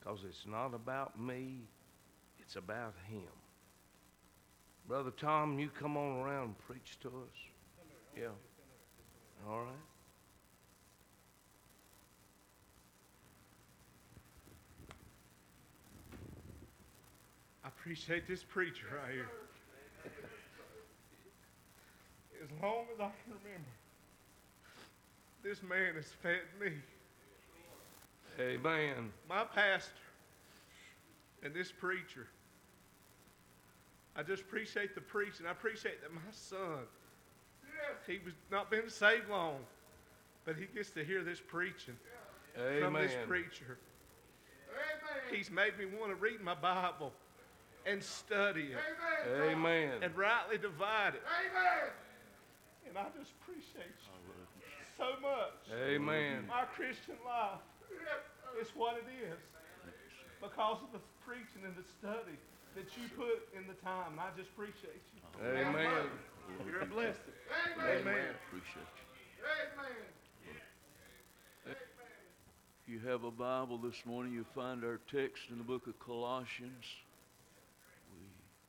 because it's not about me, it's about him. Brother Tom, you come on around and preach to us. Yeah. All right. I appreciate this preacher right here. As long as I can remember, this man has fed me. Amen. My pastor and this preacher. I just appreciate the preaching. I appreciate that my son, he was not been saved long, but he gets to hear this preaching from this preacher. Amen. He's made me want to read my Bible and study it. Amen. And rightly divide it. Amen. And I just appreciate you so much. Amen. My Christian life is what it is because of the preaching and the study that you put in the time. And I just appreciate you. Amen. You're a blessing. Amen. Appreciate you. Amen. If you have a Bible this morning, you'll find our text in the book of Colossians. We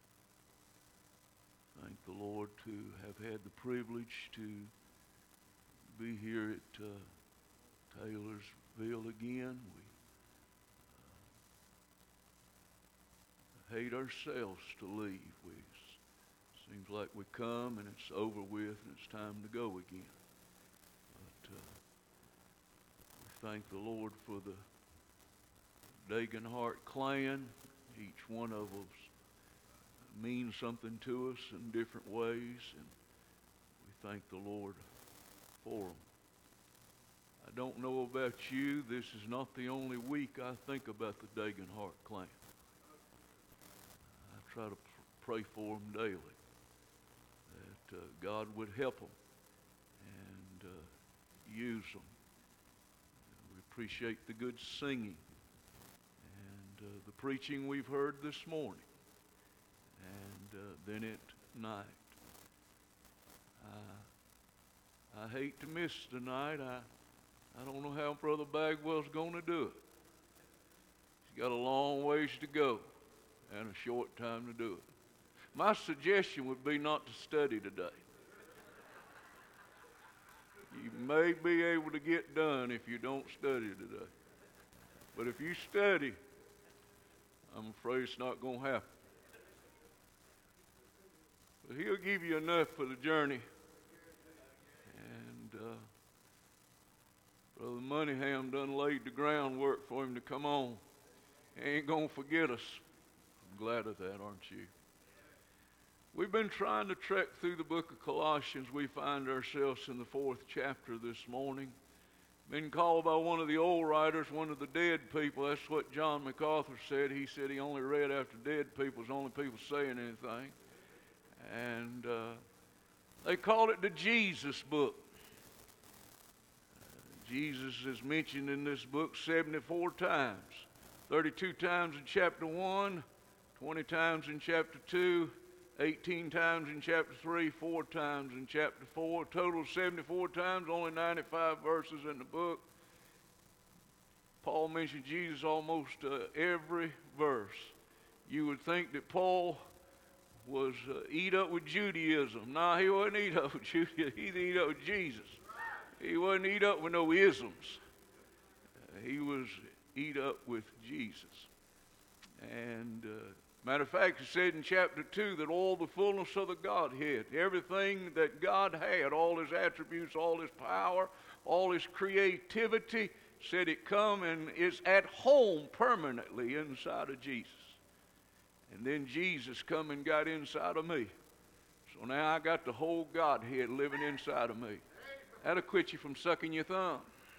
thank the Lord to have had the privilege to be here at Taylorsville again. We hate ourselves to leave. Seems like we come and it's over with and it's time to go again. But we thank the Lord for the Dagenhart clan. Each one of us means something to us in different ways, and we thank the Lord for them. I don't know about you, this is not the only week I think about the Dagenhart clan. I try to pray for them daily, that God would help them and use them. We appreciate the good singing and the preaching we've heard this morning, and then at night. I hate to miss tonight. I don't know how Brother Bagwell's going to do it. He's got a long ways to go and a short time to do it. My suggestion would be not to study today. You may be able to get done if you don't study today. But if you study, I'm afraid it's not going to happen. But he'll give you enough for the journey. And Brother Moneyham done laid the groundwork for him to come on. He ain't going to forget us. I'm glad of that, aren't you? We've been trying to trek through the book of Colossians. We find ourselves in the 4th chapter this morning. Been called by one of the old writers, one of the dead people. That's what John MacArthur said. He said he only read after dead people's only people saying anything. And they called it the Jesus book. Jesus is mentioned in this book 74 times. 32 times in chapter 1, 20 times in chapter 2, 18 times in chapter 3, 4 times in chapter 4. Total 74 times, only 95 verses in the book. Paul mentioned Jesus almost every verse. You would think that Paul was eat up with Judaism. No, he wasn't eat up with Judaism. He eat up with Jesus. He wasn't eat up with no isms. He was eat up with Jesus. And matter of fact, it said in chapter 2 that all the fullness of the Godhead, everything that God had, all his attributes, all his power, all his creativity, said it come and is at home permanently inside of Jesus. And then Jesus come and got inside of me. So now I got the whole Godhead living inside of me. That'll quit you from sucking your thumb.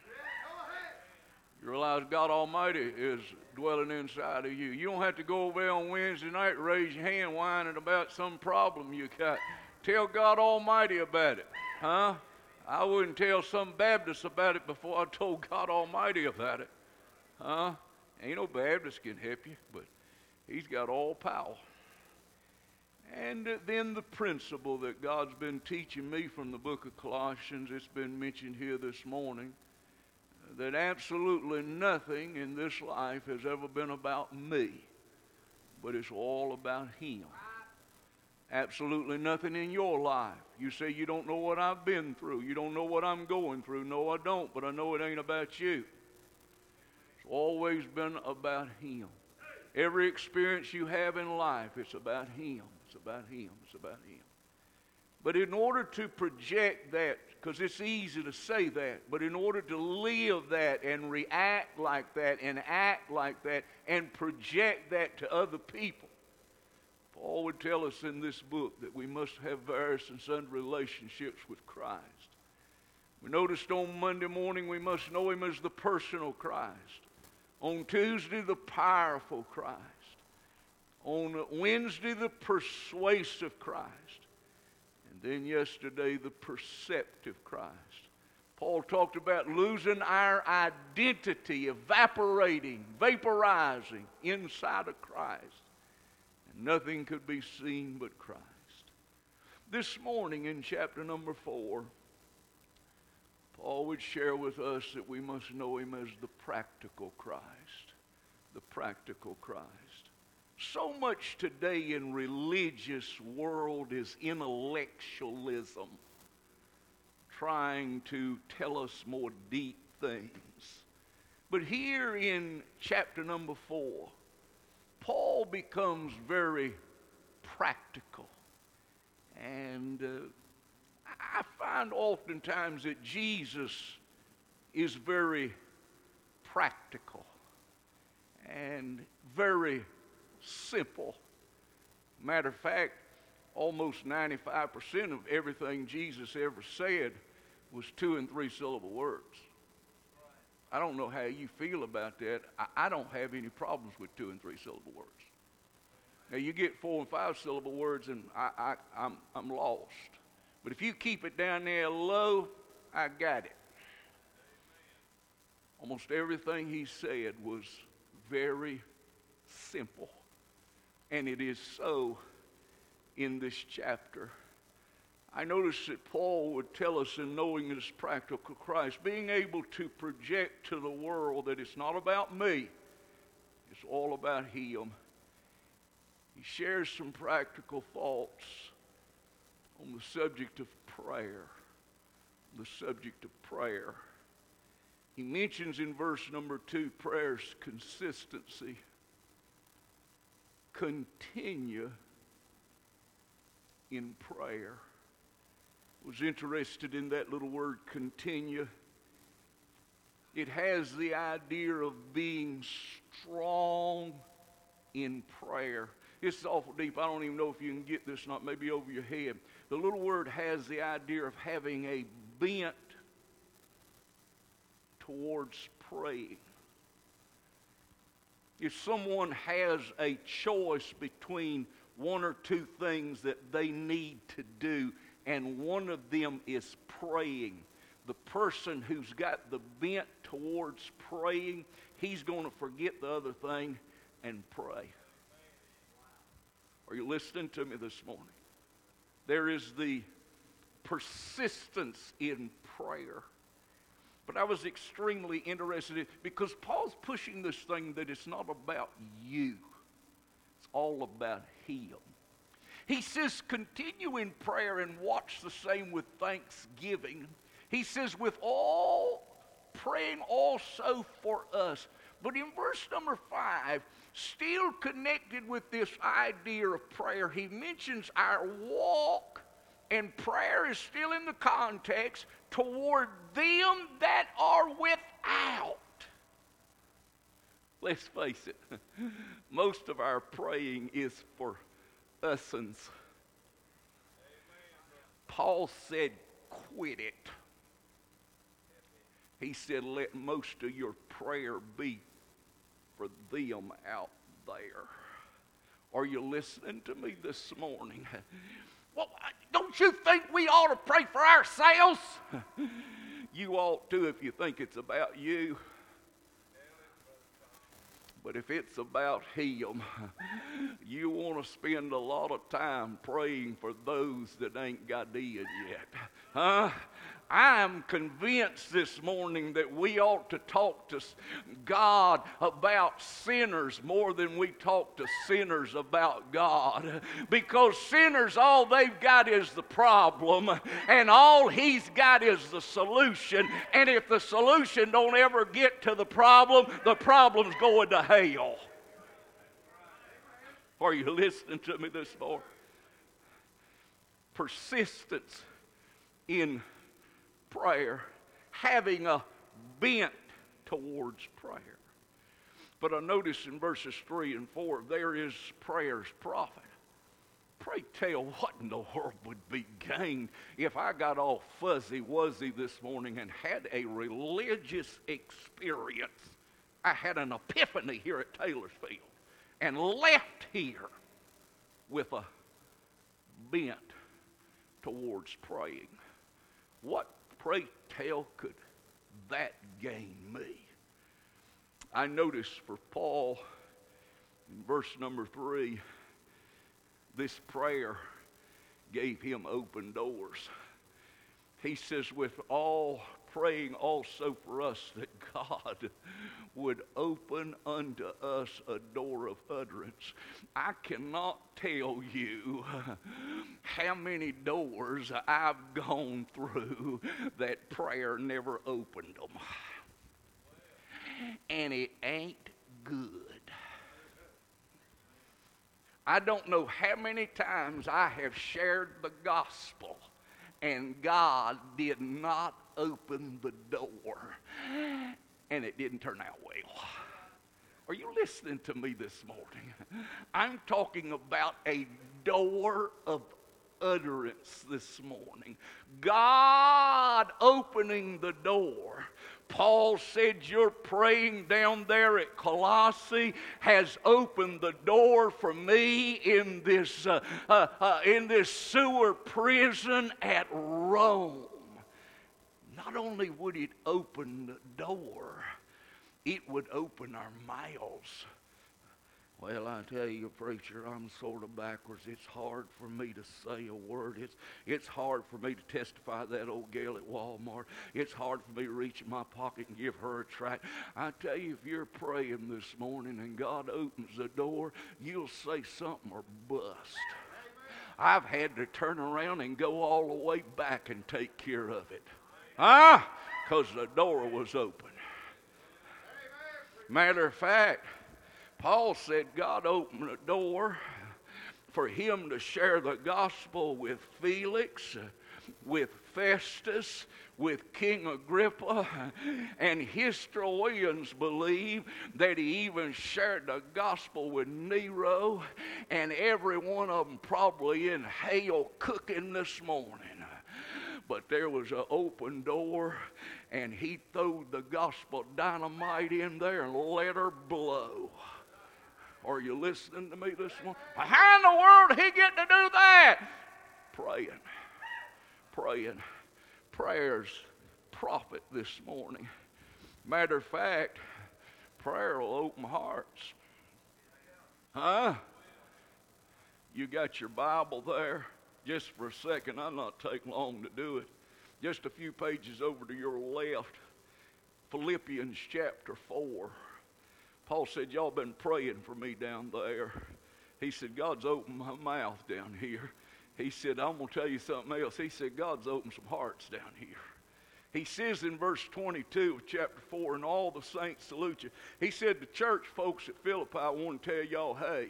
You realize God Almighty is dwelling inside of you. You don't have to go over there on Wednesday night, raise your hand, whining about some problem you got. Tell God Almighty about it. Huh? I wouldn't tell some Baptist about it before I told God Almighty about it. Huh? Ain't no Baptist can help you, but he's got all power. And then the principle that God's been teaching me from the book of Colossians, it's been mentioned here this morning. that absolutely nothing in this life has ever been about me, but it's all about Him. Absolutely nothing in your life. You say you don't know what I've been through. You don't know what I'm going through. No, I don't, but I know it ain't about you. It's always been about Him. Every experience you have in life, it's about Him. It's about Him. It's about Him. But in order to project that, because it's easy to say that, but in order to live that and react like that and act like that and project that to other people, Paul would tell us in this book that we must have various and sundry relationships with Christ. We noticed on Monday morning we must know Him as the personal Christ. On Tuesday, the powerful Christ. On Wednesday, the persuasive Christ. And then yesterday, the perceptive Christ. Paul talked about losing our identity, evaporating, vaporizing inside of Christ. And nothing could be seen but Christ. This morning in chapter number 4, Paul would share with us that we must know Him as the practical Christ. The practical Christ. So much today in religious world is intellectualism, trying to tell us more deep things. But here in chapter number 4, Paul becomes very practical. And I find oftentimes that Jesus is very practical and very simple. Matter of fact, almost 95% of everything Jesus ever said was 2 and 3 syllable words. I don't know how you feel about that. I don't have any problems with 2 and 3 syllable words. Now you get 4 and 5 syllable words and I'm lost. But if you keep it down there low, I got it. Almost everything he said was very simple. And it is so in this chapter. I noticed that Paul would tell us in knowing this practical Christ, being able to project to the world that it's not about me, it's all about Him. He shares some practical thoughts on the subject of prayer. The subject of prayer. He mentions in verse number 2 prayer's consistency. Continue in prayer. Was interested in that little word continue. It has the idea of being strong in prayer. It's awful deep. I don't even know if you can get this, not maybe over your head. The little word has the idea of having a bent towards praying. If someone has a choice between one or two things that they need to do, and one of them is praying, the person who's got the bent towards praying, he's going to forget the other thing and pray. Are you listening to me this morning? There is the persistence in prayer. But I was extremely interested in, because Paul's pushing this thing that it's not about you. It's all about Him. He says continue in prayer and watch the same with thanksgiving. He says with all praying also for us. But in verse number 5, still connected with this idea of prayer, he mentions our walk, and prayer is still in the context toward them that are without. Let's face it, most of our praying is for us'ns. Paul said, quit it. He said, let most of your prayer be for them out there. Are you listening to me this morning? Well, don't you think we ought to pray for ourselves? You ought to if you think it's about you. But if it's about Him, you want to spend a lot of time praying for those that ain't got in yet. Huh? I am convinced this morning that we ought to talk to God about sinners more than we talk to sinners about God. Because sinners, all they've got is the problem, and all He's got is the solution. And if the solution don't ever get to the problem's going to hell. Are you listening to me this morning? Persistence in prayer, having a bent towards prayer. But I notice in verses 3 and 4, there is prayer's profit. Pray tell, what in the world would be gained if I got all fuzzy-wuzzy this morning and had a religious experience? I had an epiphany here at Taylorsville and left here with a bent towards praying. What, pray tell, could that gain me? I notice for Paul, in verse number 3, this prayer gave him open doors. He says, with all praying also for us that God would open unto us a door of utterance. I cannot tell you how many doors I've gone through that prayer never opened them. And it ain't good. I don't know how many times I have shared the gospel and God did not open the door and it didn't turn out well. Are you listening to me this morning? I'm talking about a door of utterance this morning. God opening the door. Paul said your praying down there at Colossae has opened the door for me in this sewer prison at Rome. Not only would it open the door, it would open our mouths. Well, I tell you, preacher, I'm sort of backwards. It's hard for me to say a word. It's hard for me to testify to that old gal at Walmart. It's hard for me to reach in my pocket and give her a tract. I tell you, if you're praying this morning and God opens the door, you'll say something or bust. I've had to turn around and go all the way back and take care of it. Because the door was open. Matter of fact, Paul said God opened a door for him to share the gospel with Felix, with Festus, with King Agrippa, and historians believe that he even shared the gospel with Nero, and every one of them probably in hell cooking this morning. But there was an open door, and he threw the gospel dynamite in there and let her blow. Are you listening to me this morning? How in the world did he get to do that? Praying. Prayer's profit this morning. Matter of fact, prayer will open hearts. You got your Bible there? Just for a second, I'll not take long to do it. Just a few pages over to your left, Philippians chapter 4. Paul said, y'all been praying for me down there. He said, God's opened my mouth down here. He said, I'm going to tell you something else. He said, God's opened some hearts down here. He says in verse 22 of chapter 4, and all the saints salute you. He said, the church folks at Philippi, I want to tell y'all, hey,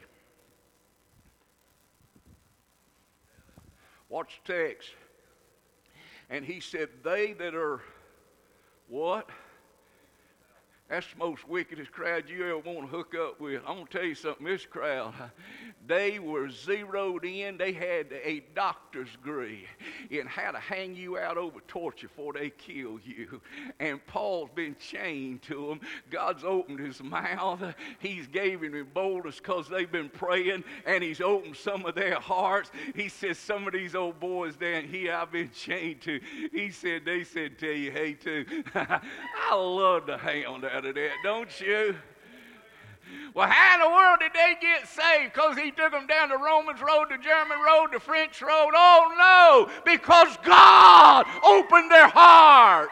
watch the text. And he said, they that are, what? That's the most wickedest crowd you ever want to hook up with. I'm going to tell you something. This crowd, they were zeroed in. They had a doctor's degree in how to hang you out over torture before they kill you. And Paul's been chained to them. God's opened his mouth. He's gave him boldness because they've been praying. And he's opened some of their hearts. He says, some of these old boys down here I've been chained to. He said, they said, tell you, hey, too. I love the hound out of that, don't you? Well, how in the world did they get saved? Because he took them down the Romans road, the German road, the French road? Oh, no, because God opened their hearts.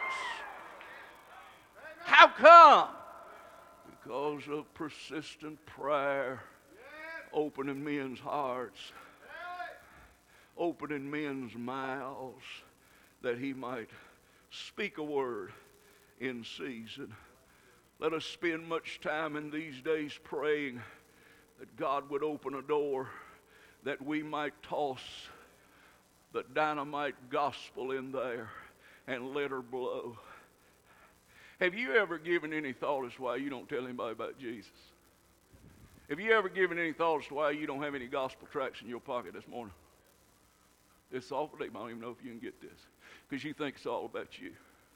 How come? Because of persistent prayer, opening men's hearts, opening men's mouths, that he might speak a word in season. Let us spend much time in these days praying that God would open a door that we might toss the dynamite gospel in there and let her blow. Have you ever given any thought as to why you don't tell anybody about Jesus? Have you ever given any thought as to why you don't have any gospel tracts in your pocket this morning? It's awful deep. I don't even know if you can get this. Because you think it's all about you.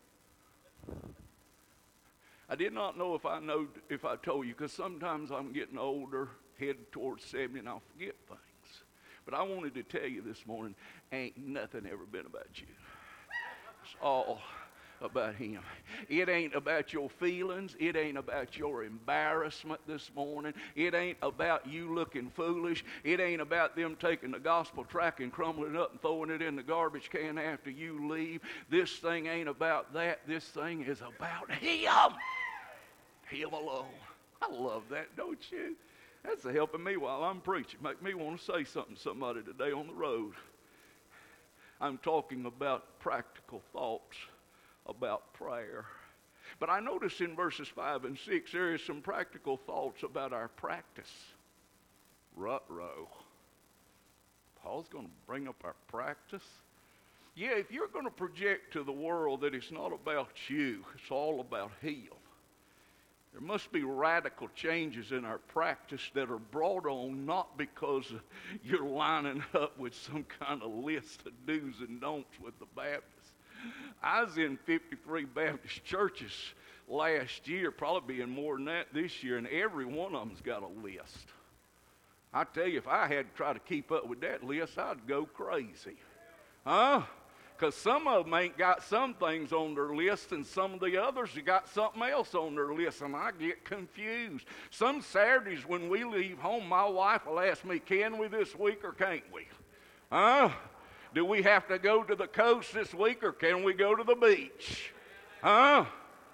I did not know if I told you, because sometimes I'm getting older, headed towards 70, and I'll forget things. But I wanted to tell you this morning, ain't nothing ever been about you. It's all about him. It ain't about your feelings. It ain't about your embarrassment this morning. It ain't about you looking foolish. It ain't about them taking the gospel tract and crumbling it up and throwing it in the garbage can after you leave. This thing ain't about that. This thing is about him. Him alone. I love that, don't you? That's helping me while I'm preaching. Make me want to say something to somebody today on the road. I'm talking about practical thoughts about prayer. But I notice in verses 5 and 6 there is some practical thoughts about our practice. Ruh-roh. Paul's going to bring up our practice. Yeah, if you're going to project to the world that it's not about you, it's all about him, there must be radical changes in our practice that are brought on not because you're lining up with some kind of list of do's and don'ts with the Baptists. I was in 53 Baptist churches last year, probably being more than that this year, and every one of them's got a list. I tell you, if I had to try to keep up with that list, I'd go crazy. Because some of them ain't got some things on their list, and some of the others have got something else on their list, and I get confused. Some Saturdays when we leave home, my wife will ask me, can we this week or can't we? Do we have to go to the coast this week, or can we go to the beach? Oh,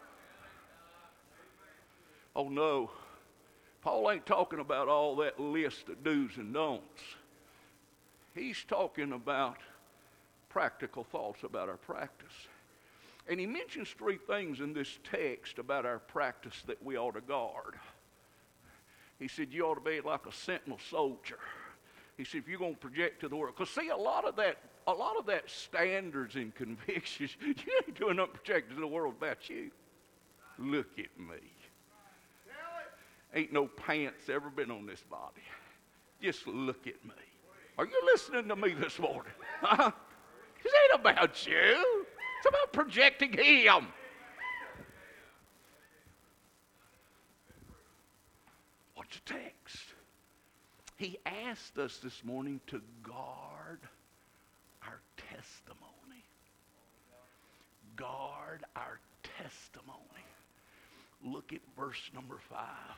no. Paul ain't talking about all that list of do's and don'ts. He's talking about practical thoughts about our practice. And he mentions three things in this text about our practice that we ought to guard. He said you ought to be like a sentinel soldier. He said if you're going to project to the world, because see, a lot of that standards and convictions, you ain't doing nothing projecting to the world about you. Look at me. Ain't no pants ever been on this body. Just look at me. Are you listening to me this morning? This ain't about you. It's about projecting him. What's the text? He asked us this morning to guard our testimony. Guard our testimony. Look at verse number 5.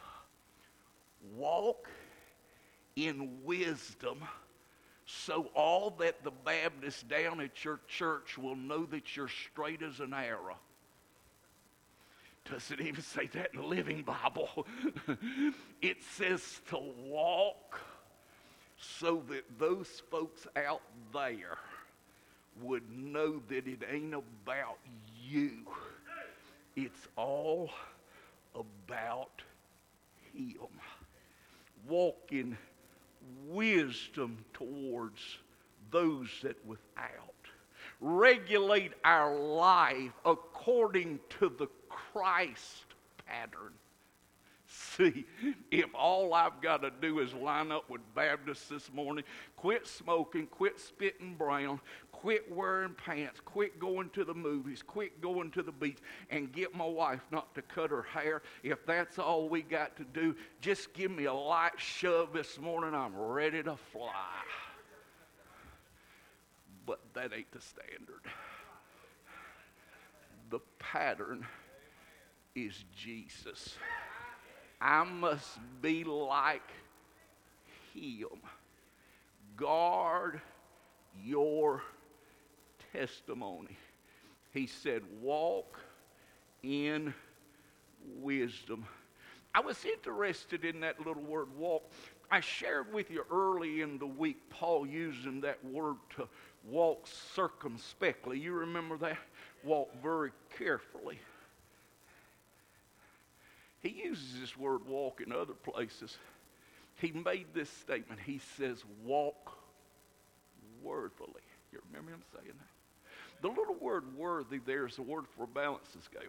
Walk in wisdom, so all that the Baptists down at your church will know that you're straight as an arrow. Doesn't even say that in the Living Bible. It says to walk so that those folks out there would know that it ain't about you. It's all about him. Walk in wisdom towards those that without. Regulate our life according to the Christ pattern. See, if all I've got to do is line up with Baptists this morning, quit smoking, quit spitting brown, quit wearing pants, quit going to the movies, quit going to the beach, and get my wife not to cut her hair, if that's all we got to do, just give me a light shove this morning, I'm ready to fly. But that ain't the standard. The pattern is Jesus. I must be like him. Guard your testimony. He said, walk in wisdom. I was interested in that little word walk. I shared with you early in the week Paul using that word to walk circumspectly. You remember that? Walk very carefully. He uses this word walk in other places. He made this statement. He says, walk worthily. You remember him saying that? The little word worthy there is the word for a balancing scale.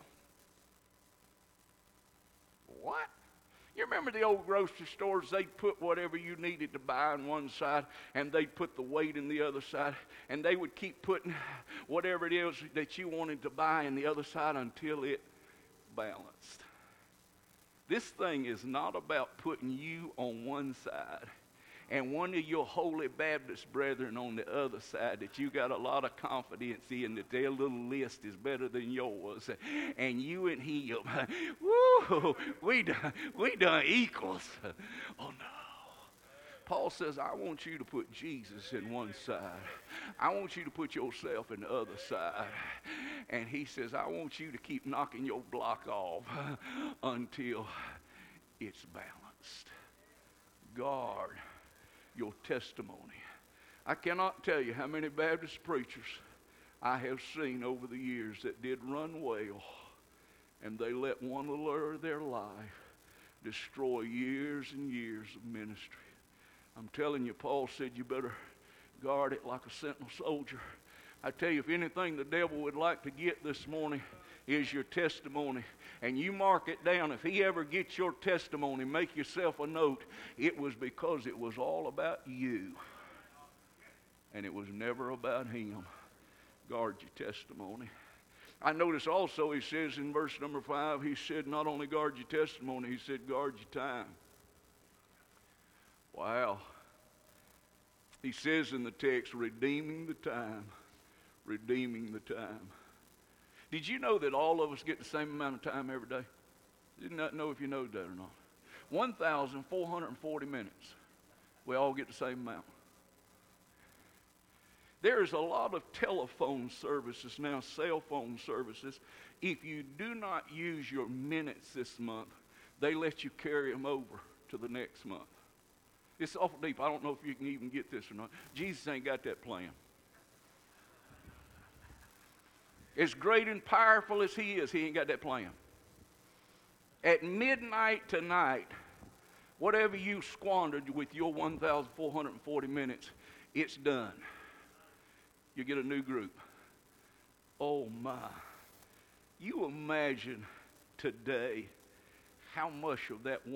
What? You remember the old grocery stores? They'd put whatever you needed to buy on one side, and they'd put the weight in the other side, and they would keep putting whatever it is that you wanted to buy in the other side until it balanced. This thing is not about putting you on one side and one of your Holy Baptist brethren on the other side that you got a lot of confidence in that their little list is better than yours. And you and him, woo, we done equals. Oh no. Paul says, I want you to put Jesus in one side. I want you to put yourself in the other side. And he says, I want you to keep knocking your block off until it's balanced. Guard your testimony. I cannot tell you how many Baptist preachers I have seen over the years that did run well, and they let one little error of their life destroy years and years of ministry. I'm telling you, Paul said you better guard it like a sentinel soldier. I tell you, if anything the devil would like to get this morning is your testimony. And you mark it down. If he ever gets your testimony, make yourself a note. It was because it was all about you. And it was never about him. Guard your testimony. I notice also he says in verse number 5, he said not only guard your testimony, he said guard your time. Wow. He says in the text, redeeming the time. Redeeming the time. Did you know that all of us get the same amount of time every day? Did not know if you know that or not. 1,440 minutes. We all get the same amount. There's a lot of telephone services now, cell phone services. If you do not use your minutes this month, they let you carry them over to the next month. It's awful deep. I don't know if you can even get this or not. Jesus ain't got that plan. As great and powerful as he is, he ain't got that plan. At midnight tonight, whatever you squandered with your 1,440 minutes, it's done. You get a new group. Oh my. You imagine today how much of that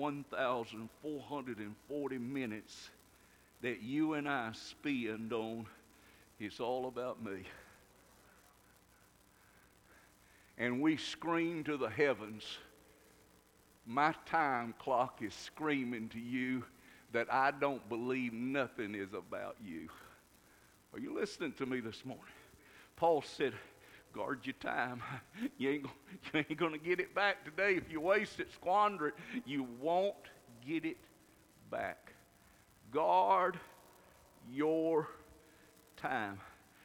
1,440 minutes that you and I spend on, it's all about me. And we scream to the heavens. My time clock is screaming to you that I don't believe nothing is about you. Are you listening to me this morning? Paul said, guard your time. You ain't going to get it back today. If you waste it, squander it, you won't get it back. Guard your time.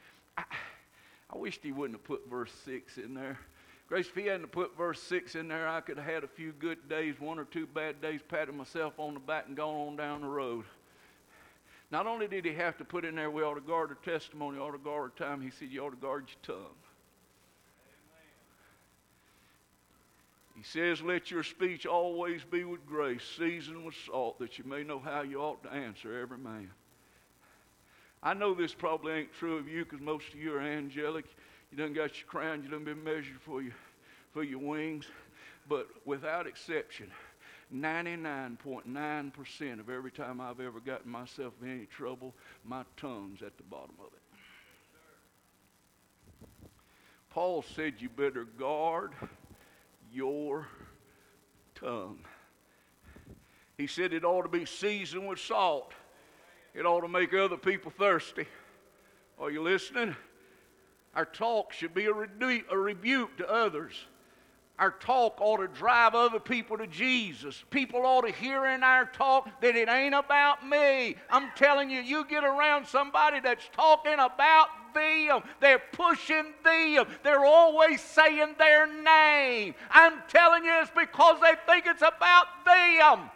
I wished he wouldn't have put verse 6 in there. Grace, if he hadn't put verse 6 in there, I could have had a few good days, one or two bad days, patted myself on the back and gone on down the road. Not only did he have to put in there, we ought to guard our testimony, ought to guard our time, he said, you ought to guard your tongue. He says, let your speech always be with grace, seasoned with salt, that you may know how you ought to answer every man. I know this probably ain't true of you because most of you are angelic. You done got your crown, you done been measured for your wings. But without exception, 99.9% of every time I've ever gotten myself in any trouble, my tongue's at the bottom of it. Paul said you better guard your tongue. He said it ought to be seasoned with salt. It ought to make other people thirsty. Are you listening? Our talk should be a rebuke to others. Our talk ought to drive other people to Jesus. People ought to hear in our talk that it ain't about me. I'm telling you, you get around somebody that's talking about them. They're pushing them. They're always saying their name. I'm telling you, it's because they think it's about them.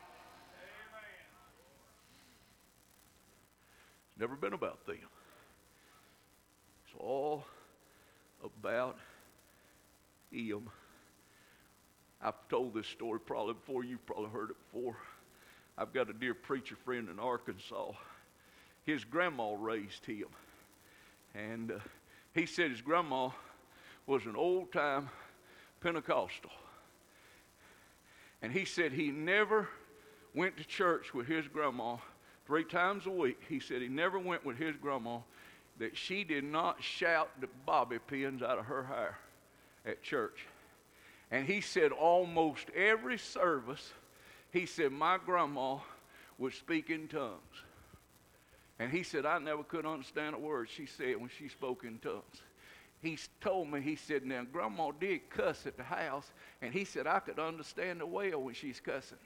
It's never been about them. It's all about him. I've told this story probably before. You've probably heard it before. I've got a dear preacher friend in Arkansas. His grandma raised him. And he said his grandma was an old-time Pentecostal. And he said he never went to church with his grandma 3 times a week. He said he never went with his grandma that she did not shout the bobby pins out of her hair at church. And he said almost every service, he said, my grandma would speak in tongues. And he said, I never could understand a word she said when she spoke in tongues. He told me, he said, now grandma did cuss at the house, and he said, I could understand her well when she's cussing.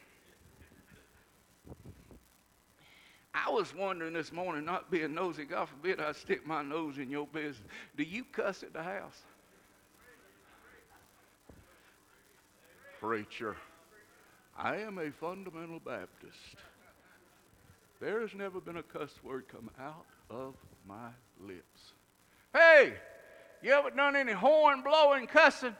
I was wondering this morning, not being nosy, God forbid I stick my nose in your business. Do you cuss at the house? Preacher, I am a fundamental Baptist. There has never been a cuss word come out of my lips. Hey, you ever done any horn blowing cussing?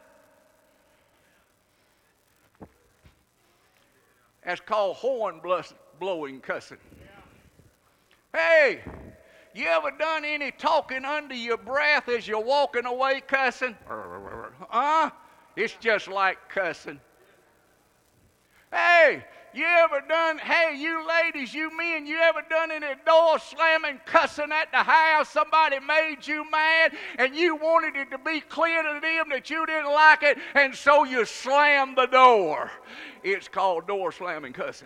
That's called horn blowing cussing. Hey, you ever done any talking under your breath as you're walking away cussing? It's just like cussing. Hey, you ladies, you men, you ever done any door slamming, cussing at the house? Somebody made you mad and you wanted it to be clear to them that you didn't like it, and so you slammed the door. It's called door slamming cussing.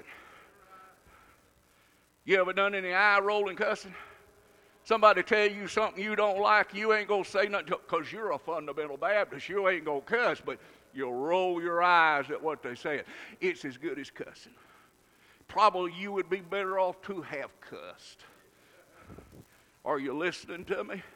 You ever done any eye-rolling cussing? Somebody tell you something you don't like, you ain't going to say nothing because you're a fundamental Baptist. You ain't going to cuss, but you'll roll your eyes at what they say. It's as good as cussing. Probably you would be better off to have cussed. Are you listening to me?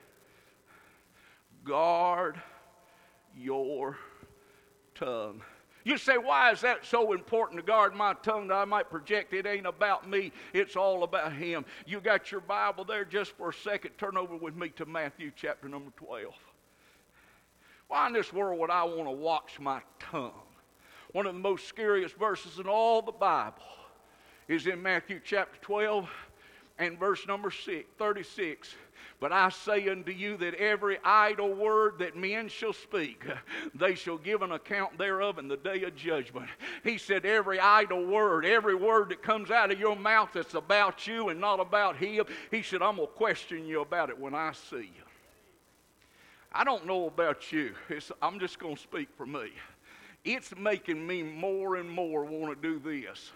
Guard your tongue. You say, why is that so important to guard my tongue that I might project it ain't about me, it's all about him? You got your Bible there just for a second. Turn over with me to Matthew chapter number 12. Why in this world would I want to watch my tongue? One of the most scariest verses in all the Bible is in Matthew chapter 12 and verse number 36. But I say unto you that every idle word that men shall speak, they shall give an account thereof in the day of judgment. He said every idle word, every word that comes out of your mouth that's about you and not about him, he said, I'm going to question you about it when I see you. I don't know about you. I'm just going to speak for me. It's making me more and more want to do this.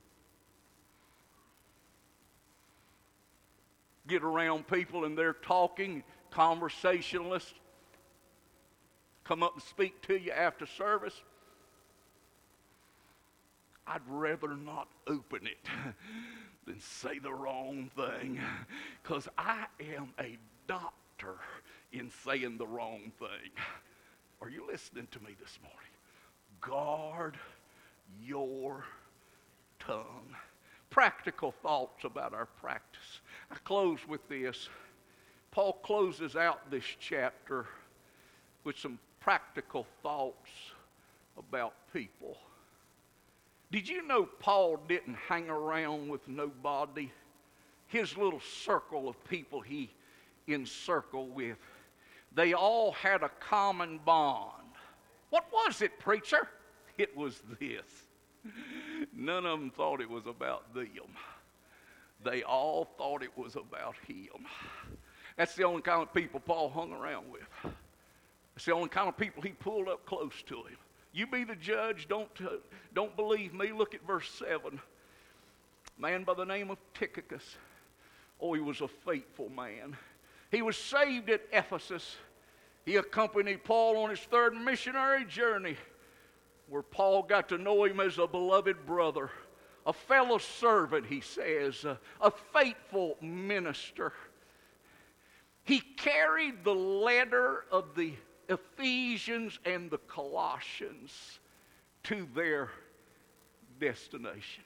Get around people and they're talking, conversationalists, come up and speak to you after service. I'd rather not open it than say the wrong thing, because I am a doctor in saying the wrong thing. Are you listening to me this morning? Guard your tongue. Practical thoughts about our practice. I close with this. Paul closes out this chapter with some practical thoughts about people. Did you know Paul didn't hang around with nobody? His little circle of people he encircled with, they all had a common bond. What was it, preacher? It was this. None of them thought it was about them. They all thought it was about him. That's the only kind of people Paul hung around with. That's the only kind of people he pulled up close to him. You be the judge. Don't believe me. Look at verse 7. A man by the name of Tychicus. Oh, he was a faithful man. He was saved at Ephesus. He accompanied Paul on his third missionary journey. where Paul got to know him as a beloved brother, a fellow servant, he says, a faithful minister. He carried the letter of the Ephesians and the Colossians to their destination.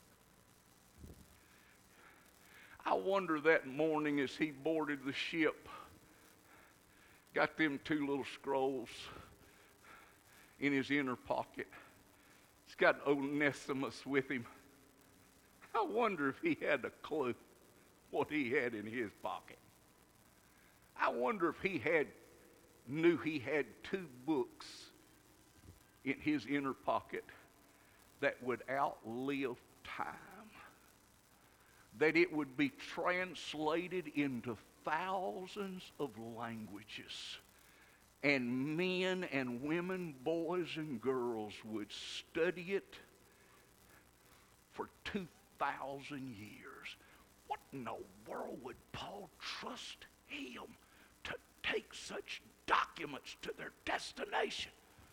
I wonder that morning as he boarded the ship, got them 2 little scrolls in his inner pocket. He's got Onesimus with him. I wonder if he had a clue what he had in his pocket. I wonder if he knew he had 2 books in his inner pocket that would outlive time, that it would be translated into thousands of languages, and men and women, boys and girls would study it for 2,000 years. What in the world would Paul trust him to take such documents to their destination?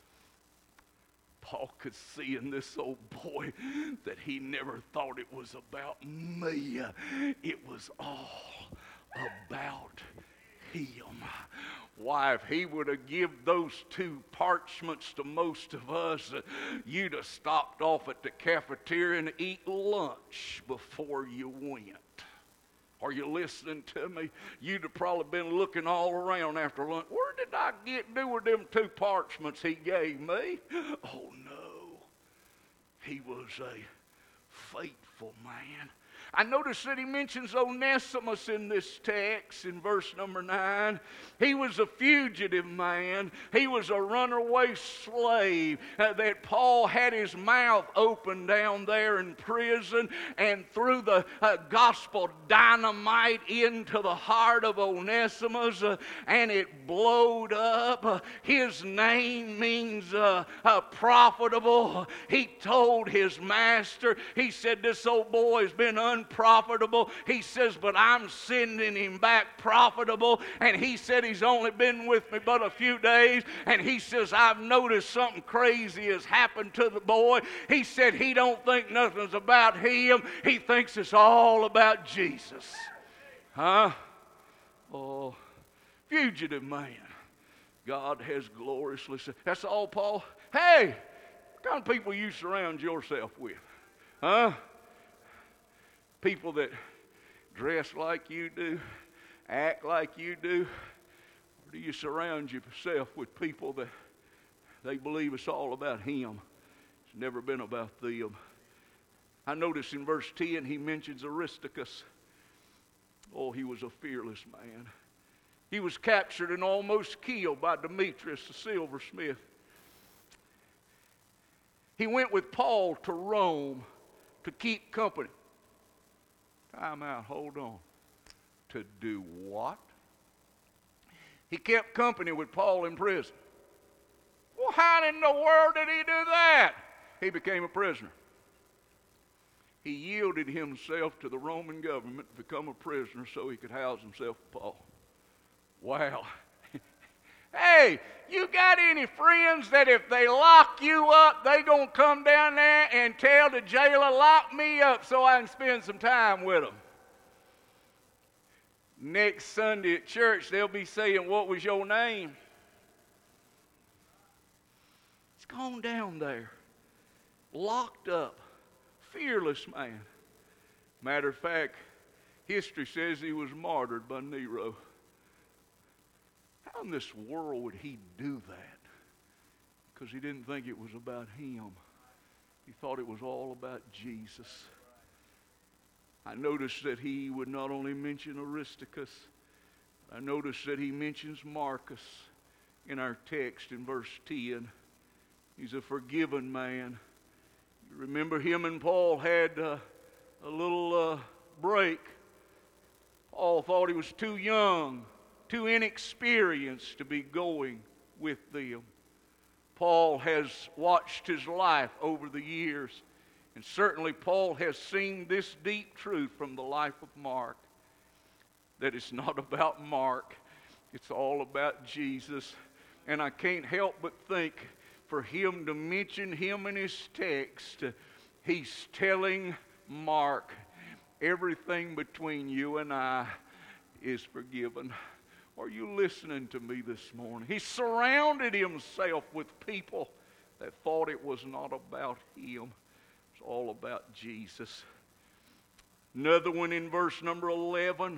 Paul could see in this old boy that he never thought it was about me. It was all about him. Why, if he would have given those 2 parchments to most of us, you'd have stopped off at the cafeteria and eat lunch before you went. Are you listening to me? You'd have probably been looking all around after lunch. Where did I do with them 2 parchments he gave me? Oh, no. He was a faithful man. I notice that he mentions Onesimus in this text in verse number 9. He was a fugitive man. He was a runaway slave that Paul had his mouth open down there in prison, and threw the gospel dynamite into the heart of Onesimus, and it blowed up. His name means profitable. He told his master, he said, this old boy has been unprofitable. He says, but I'm sending him back profitable. And he said he's only been with me but a few days. And he says, I've noticed something crazy has happened to the boy. He said he don't think nothing's about him. He thinks it's all about Jesus. Huh? Oh, fugitive man. God has gloriously said. That's all, Paul. Hey, what kind of people you surround yourself with? Huh? People that dress like you do, act like you do? Or do you surround yourself with people that they believe it's all about him? It's never been about them. I notice in verse 10 he mentions Aristarchus. Oh, he was a fearless man. He was captured and almost killed by Demetrius the silversmith. He went with Paul to Rome to keep company. Time out, hold on. To do what? He kept company with Paul in prison. Well, how in the world did he do that? He became a prisoner. He yielded himself to the Roman government to become a prisoner so he could house himself with Paul. Wow. Hey, you got any friends that if they lock you up, they gonna come down there and tell the jailer, lock me up so I can spend some time with them? Next Sunday at church, they'll be saying, what was your name? He's gone down there, locked up, fearless man. Matter of fact, history says he was martyred by Nero. How in this world would he do that? Because he didn't think it was about him. He thought it was all about Jesus. I noticed that he would not only mention Aristarchus, I noticed that he mentions Marcus in our text in verse 10. He's a forgiven man. You remember him and Paul had a little break. Paul thought he was too young, too inexperienced to be going with them. Paul has watched his life over the years, and certainly Paul has seen this deep truth from the life of Mark, that it's not about Mark, it's all about Jesus. And I can't help but think for him to mention him in his text, he's telling Mark, everything between you and I is forgiven. Are you listening to me this morning? He surrounded himself with people that thought it was not about him. It's all about Jesus. Another one in verse number 11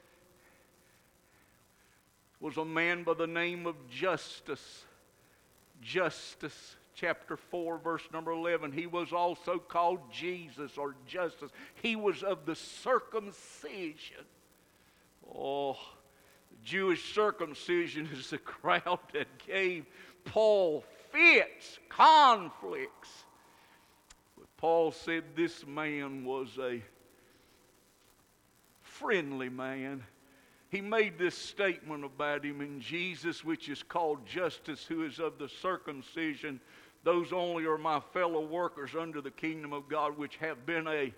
was a man by the name of Justus. Justus, chapter 4, verse number 11. He was also called Jesus or Justus. He was of the circumcision. Oh, the Jewish circumcision is the crowd that gave Paul fits, conflicts. But Paul said this man was a friendly man. He made this statement about him in Jesus, which is called Justus, who is of the circumcision. Those only are my fellow workers under the kingdom of God, which have been I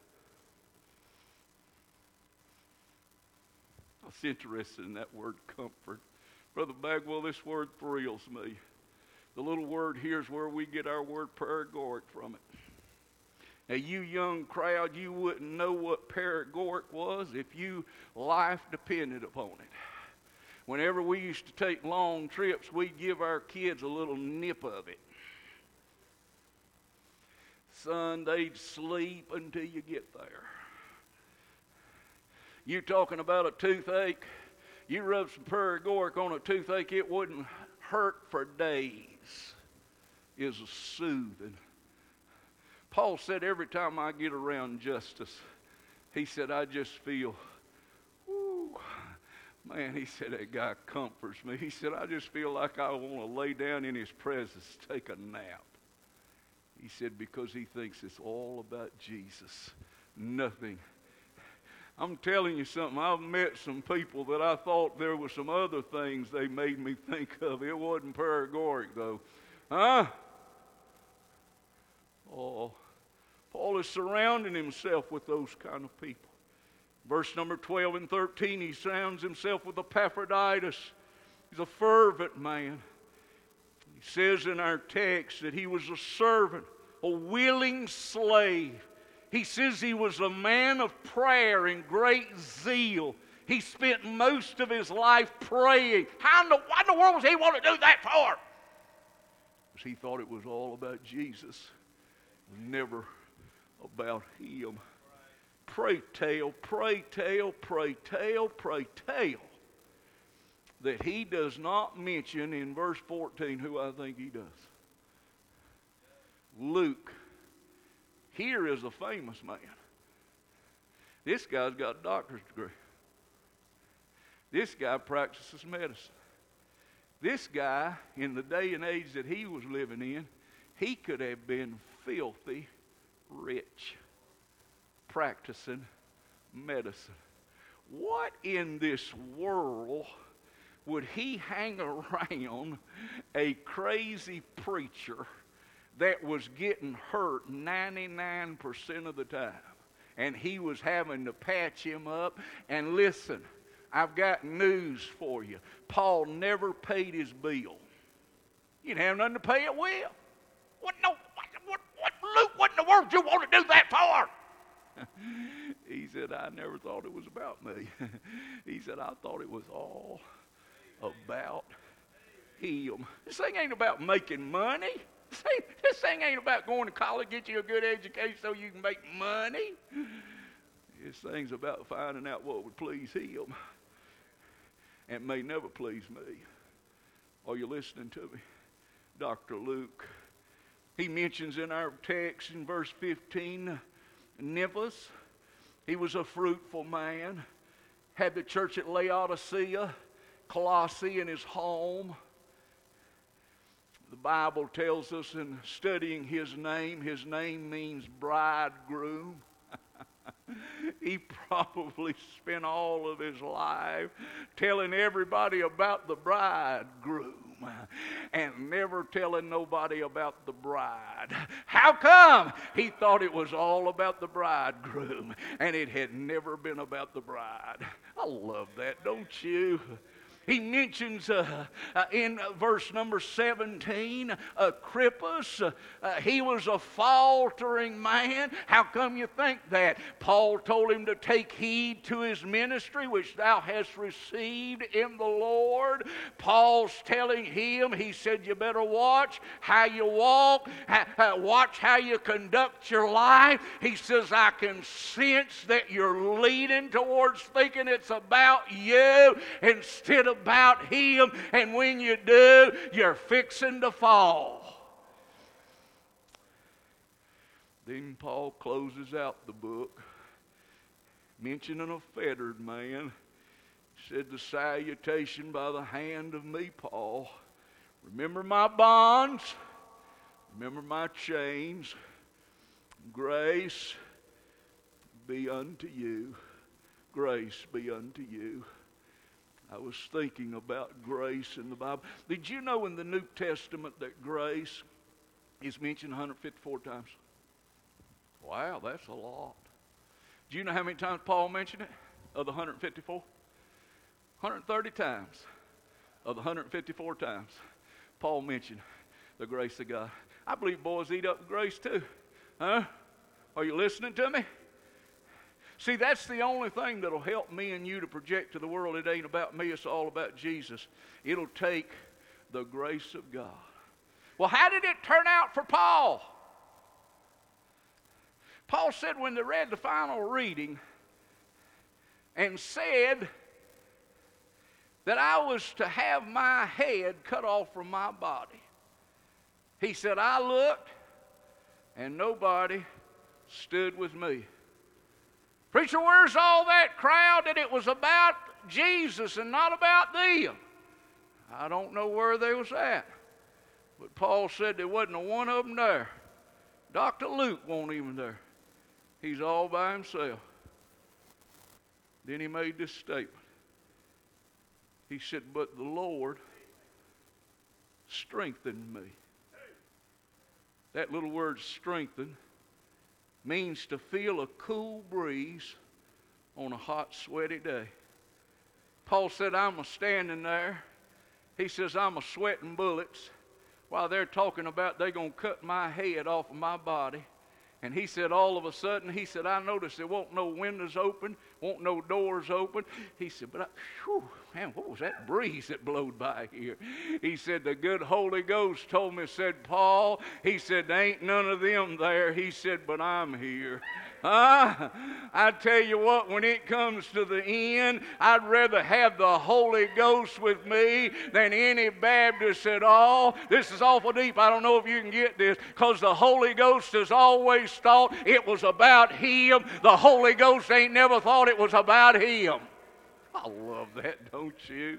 was interested in that word, comfort. Brother Bagwell, this word thrills me. The little word here is where we get our word paregoric from it. Now, you young crowd, you wouldn't know what paregoric was if your life depended upon it. Whenever we used to take long trips, we'd give our kids a little nip of it. Son, they'd sleep until you get there. You talking about a toothache, you rub some paregoric on a toothache, it wouldn't hurt for days. Is soothing. Paul said every time I get around Justus, he said, I just feel, whoo, man, he said, that guy comforts me. He said, I just feel like I want to lay down in his presence, take a nap. He said, because he thinks it's all about Jesus, nothing. I'm telling you something, I've met some people that I thought there were some other things they made me think of. It wasn't paregoric though. Huh? Oh, Paul is surrounding himself with those kind of people. Verse number 12 and 13, he surrounds himself with Epaphroditus. He's a fervent man. He says in our text that he was a servant, a willing slave. He says he was a man of prayer and great zeal. He spent most of his life praying. Why in the world does he want to do that for? Because he thought it was all about Jesus. It was never about him. Pray tell that he does not mention in verse 14 who I think he does. Luke. Here is a famous man. This guy's got a doctor's degree. This guy practices medicine. This guy, in the day and age that he was living in, he could have been filthy rich practicing medicine. What in this world would he hang around a crazy preacher that was getting hurt 99% of the time, and he was having to patch him up? And listen, I've got news for you. Paul never paid his bill. You didn't have nothing to pay it with. What Luke, what in the world do you want to do that for? He said, I never thought it was about me. He said, I thought it was all about him. This thing ain't about making money. This thing ain't about going to college, get you a good education so you can make money. This thing's about finding out what would please him and may never please me. Are you listening to me? Dr. Luke, he mentions in our text in verse 15, Nymphas. He was a fruitful man, had the church at Laodicea, Colossae in his home. The Bible tells us in studying his name means bridegroom. He probably spent all of his life telling everybody about the bridegroom and never telling nobody about the bride. How come? He thought it was all about the bridegroom and it had never been about the bride. I love that, don't you? He mentions in verse number 17, Crippus. He was a faltering man. How come you think that? Paul told him to take heed to his ministry, which thou hast received in the Lord. Paul's telling him, he said, you better watch how you walk, watch how you conduct your life. He says, I can sense that you're leading towards thinking it's about you instead of about him, and when you do, you're fixing to fall. Then Paul closes out the book, mentioning a fettered man. He said, the salutation by the hand of me, Paul. Remember my bonds, remember my chains. Grace be unto you. Grace be unto you. I was thinking about grace in the Bible. Did you know in the New Testament that grace is mentioned 154 times? Wow, that's a lot. Do you know how many times Paul mentioned it of the 154? 130 times of the 154 times Paul mentioned the grace of God. I believe boys eat up grace too. Huh? Are you listening to me? See, that's the only thing that'll help me and you to project to the world. It ain't about me, it's all about Jesus. It'll take the grace of God. Well, how did it turn out for Paul? Paul said when they read the final reading and said that I was to have my head cut off from my body. He said, I looked and nobody stood with me. Preacher, where's all that crowd that it was about Jesus and not about them? I don't know where they was at. But Paul said there wasn't a one of them there. Dr. Luke wasn't even there. He's all by himself. Then he made this statement. He said, but the Lord strengthened me. That little word strengthen means to feel a cool breeze on a hot, sweaty day. Paul said, I'm a-standing there. He says, I'm a-sweating bullets while they're talking about they're going to cut my head off of my body. And he said, all of a sudden, he said, I noticed there won't no windows open, won't no doors open. He said, but man, what was that breeze that blowed by here? He said, the good Holy Ghost told me, said, Paul, he said, there ain't none of them there. He said, but I'm here. I tell you what, when it comes to the end, I'd rather have the Holy Ghost with me than any Baptist at all. This is awful deep. I don't know if you can get this, because the Holy Ghost has always thought it was about Him. The Holy Ghost ain't never thought it was about Him. I love that, don't you?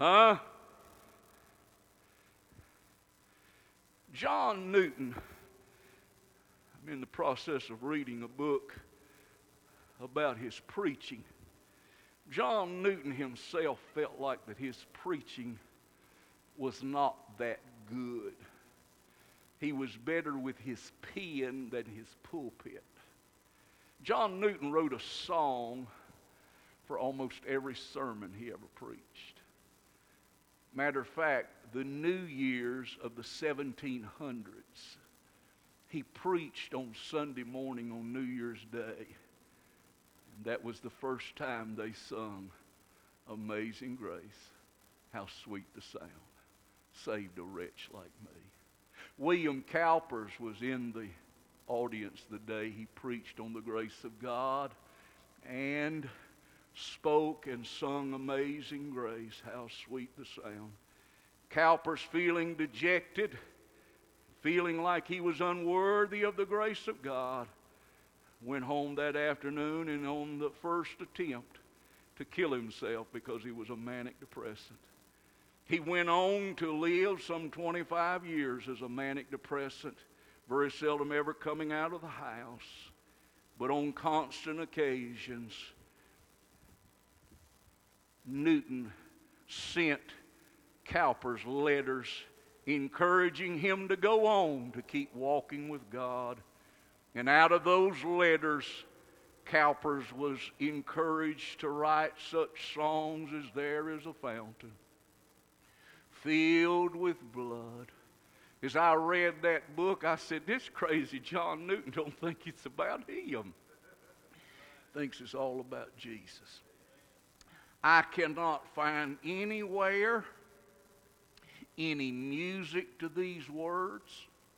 John Newton. I'm in the process of reading a book about his preaching. John Newton himself felt like that his preaching was not that good. He was better with his pen than his pulpit. John Newton wrote a song for almost every sermon he ever preached. Matter of fact, the New Year's of the 1700s, he preached on Sunday morning on New Year's Day. And that was the first time they sung Amazing Grace. How sweet the sound. Saved a wretch like me. William Cowpers was in the audience the day he preached on the grace of God and spoke and sung Amazing Grace. How sweet the sound. Cowpers, feeling dejected, feeling like he was unworthy of the grace of God, went home that afternoon and on the first attempt to kill himself because he was a manic depressant. He went on to live some 25 years as a manic depressant, very seldom ever coming out of the house, but on constant occasions, Newton sent Cowpers letters encouraging him to go on to keep walking with God. And out of those letters, Cowpers was encouraged to write such songs as There Is a Fountain filled with blood. As I read that book, I said, this crazy John Newton don't think it's about him. Thinks it's all about Jesus. I cannot find anywhere any music to these words.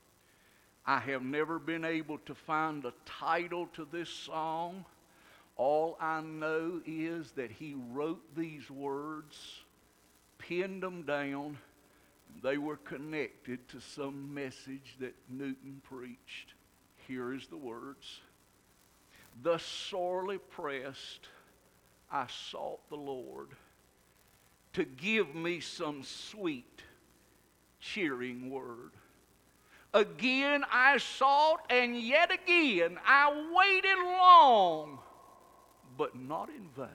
I have never been able to find a title to this song. All I know is that he wrote these words, pinned them down. They were connected to some message that Newton preached. Here is the words. Thus sorely pressed, I sought the Lord to give me some sweet, cheering word. Again I sought, and yet again I waited long, but not in vain.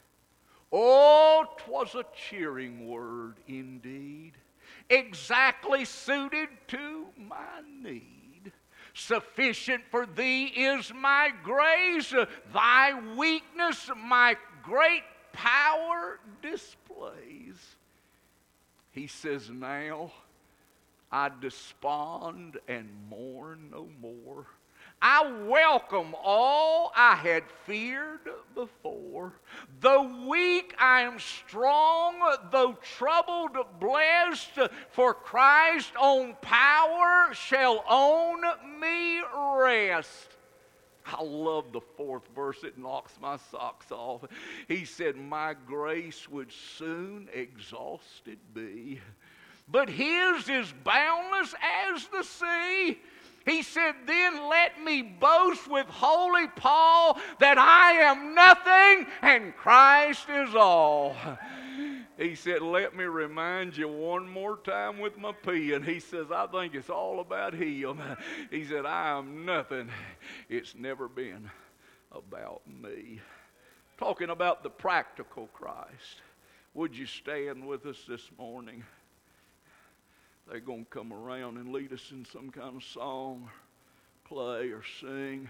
Oh, 'twas a cheering word indeed, exactly suited to my need. Sufficient for thee is my grace, thy weakness my great power displays. He says, now I despond and mourn no more. I welcome all I had feared before. Though weak, I am strong. Though troubled, blessed. For Christ's own power shall own me rest. I love the 4th verse. It knocks my socks off. He said, my grace would soon exhausted be, but his is boundless as the sea. He said, then let me boast with holy Paul that I am nothing and Christ is all. He said, let me remind you one more time with my pen. He says, I think it's all about him. He said, I am nothing. It's never been about me. Talking about the practical Christ. Would you stand with us this morning? They're going to come around and lead us in some kind of song, play, or sing.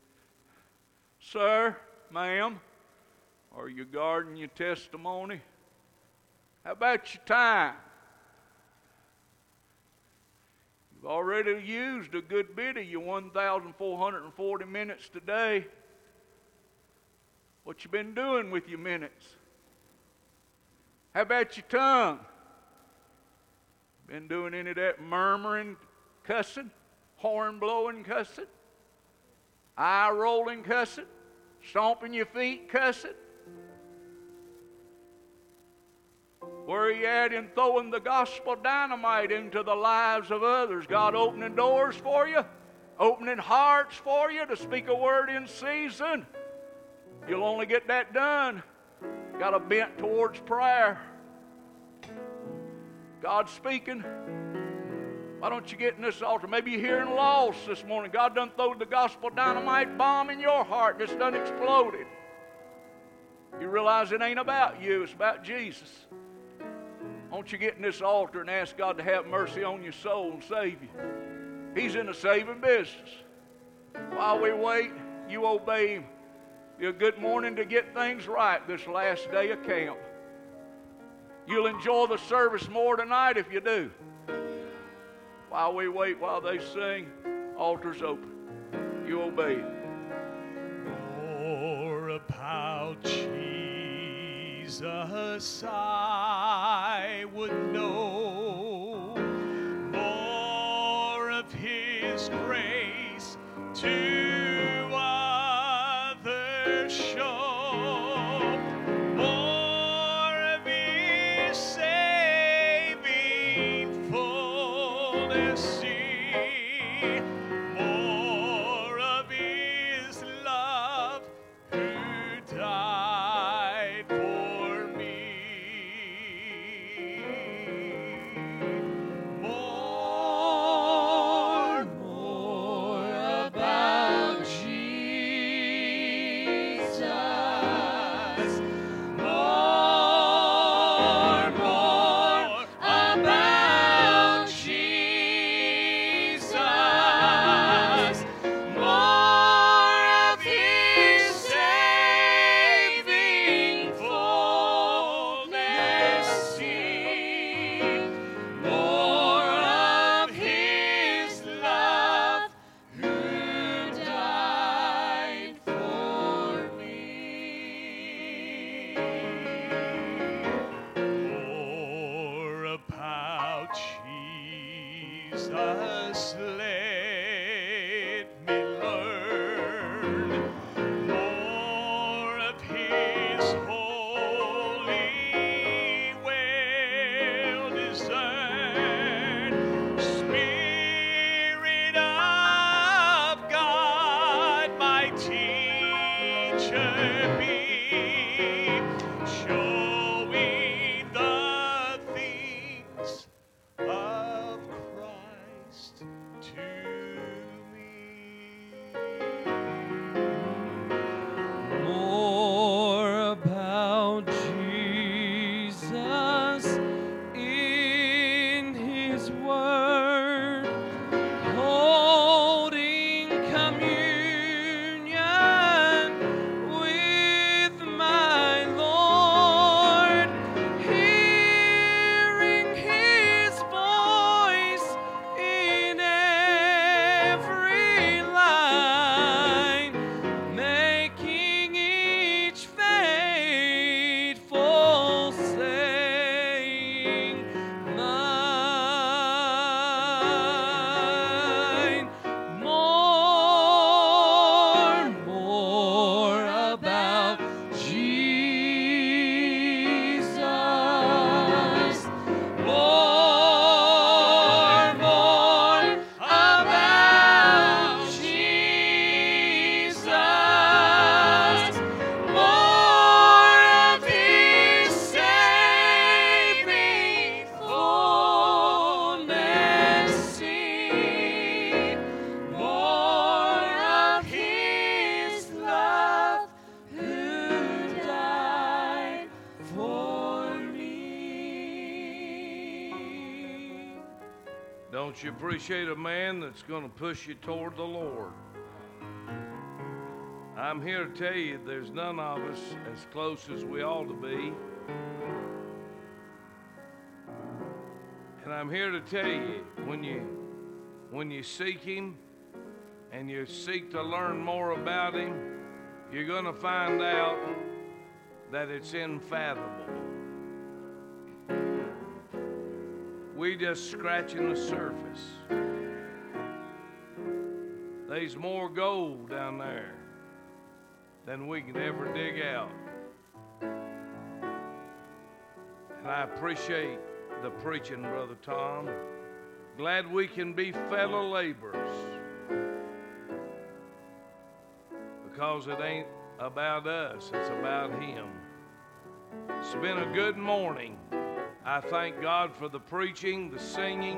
Sir, ma'am, are you guarding your testimony? How about your time? You've already used a good bit of your 1,440 minutes today. What you been doing with your minutes? How about your tongue? Been doing any of that murmuring, cussing, horn blowing, cussing, eye rolling, cussing, stomping your feet, cussing? Where are you at in throwing the gospel dynamite into the lives of others? God opening doors for you, opening hearts for you to speak a word in season. You'll only get that done. Got a bent towards prayer. God's speaking. Why don't you get in this altar? Maybe you're hearing lost this morning. God done throw the gospel dynamite bomb in your heart. It's done exploded. You realize it ain't about you. It's about Jesus. Why don't you get in this altar and ask God to have mercy on your soul and save you? He's in the saving business. While we wait, you obey Him. Be a good morning to get things right this last day of camp. You'll enjoy the service more tonight if you do. While we wait, while they sing, altar's open. You obey it. More about Jesus I would know, more of His grace to others show. picture be, showing the things of Christ to me. More about Jesus in His Word, holding communion with my Lord, hearing His voice in every line, making each faithful saying mine. More about Jesus. More about Jesus. More of His saving fullness see. More of His love who died for me. Don't you appreciate a man that's going to push you toward the Lord? I'm here to tell you there's none of us as close as we ought to be. And I'm here to tell you, when you seek Him and you seek to learn more about Him, you're going to find out that it's unfathomable. We just scratching the surface. There's more gold down there than we can ever dig out. And I appreciate the preaching, Brother Tom. Glad we can be fellow laborers, because it ain't about us, it's about Him. It's been a good morning. I thank God for the preaching, the singing.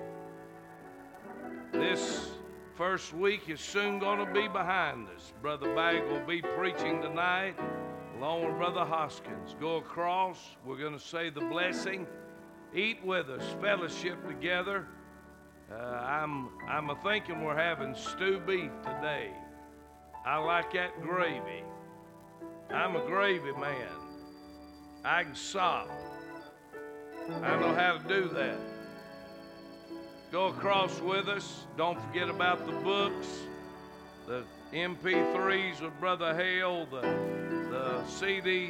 This first week is soon going to be behind us. Brother Bag will be preaching tonight along with Brother Hoskins. Go across. We're going to say the blessing. Eat with us, fellowship together. I'm a thinking we're having stew beef today. I like that gravy. I'm a gravy man. I can sop. I know how to do that. Go across with us. Don't forget about the books, the MP3s with Brother Hale, the CDs